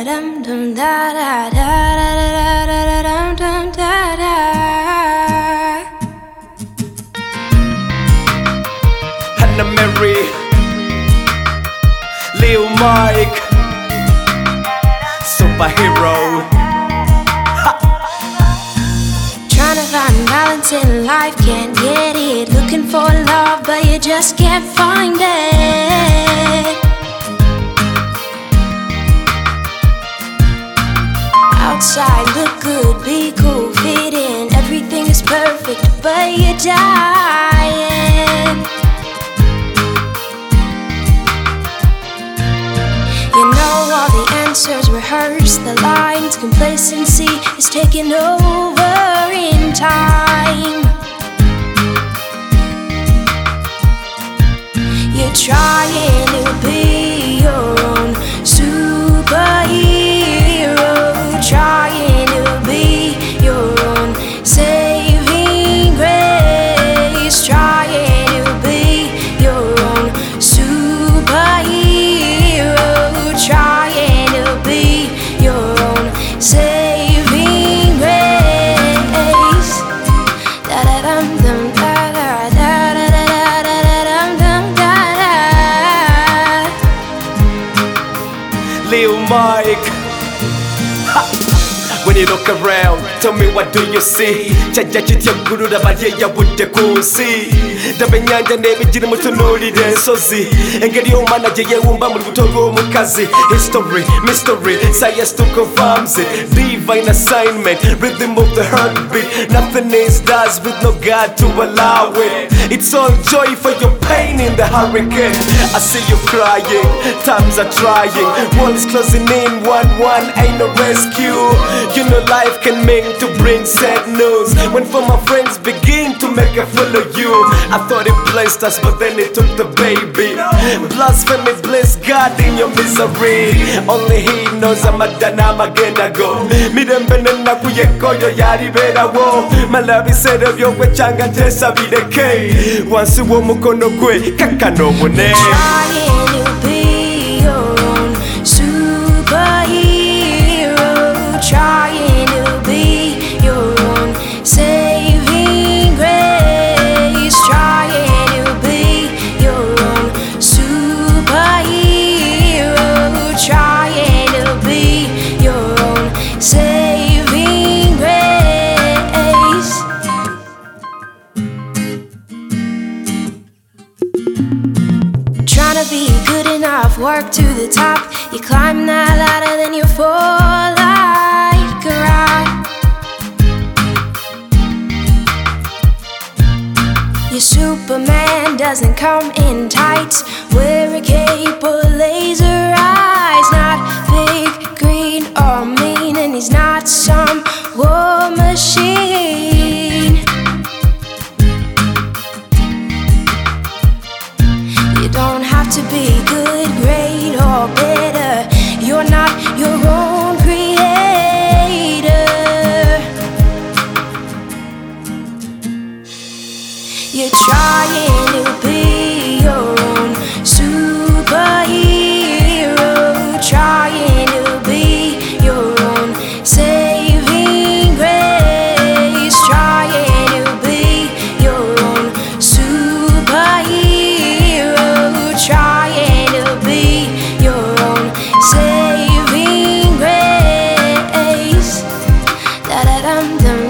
dum dum da da da da da da dum dum da da. Hannah Mary, Lil Mike, superhero. Trying to find balance in life, can't get it. Looking for love, but you just can't find it. Outside look good, be cool, fit in. Everything is perfect, but you're dying. You know all the answers rehearsed, the lines. Complacency is taking over in time. You're trying to be your own superhero, trying to be your own saving grace, trying to be your own superhero, trying to be your own saving grace. Da da dum dum da da da da da da da dum dum da da. Lil Mike. Ha! When you look around, tell me what do you see? Chajja chitya gurura baliya budde kunsi. Ndaba ennyanja n'ebigiri mutunuulira ensozi. Engeri y'omwana gye yeewumba mu lubuto lw'omukazi. History, mystery, science to confirms it. Divine assignment, rhythm of the heartbeat. Nothing is does with no God to allow it. It's all joy for your pain in the hurricane. I see you crying, times are trying. World is closing in, 1-1, ain't no rescue. You know life can mean to bring sad news. When for my friends begin to make a fool of you. I thought it blessed us, but then it took the baby. Blasphemy, bless God in your misery. Only He knows I'm a dana magenda go. Mirembe nenaku yekoyo yaliberawo. Malabi said of your wechanga tesa bideke. Wansi wo mukono gwe kakano bone. Trying to be your own superhero, trying to be your own saving grace, trying to be your own superhero, trying to be your own saving grace. Trying to be good enough, work to the top. You climb that ladder, then you fall like a rock. Your Superman doesn't come in tights. Wear a cape or laser eyes. Not big, green or mean, and he's not some war machine. You don't have to be good, great or better. You're not your own creator. You're trying to be your own superhero, trying to be your own saving grace, trying to be your own superhero, trying to be your own saving grace. Da da dum dum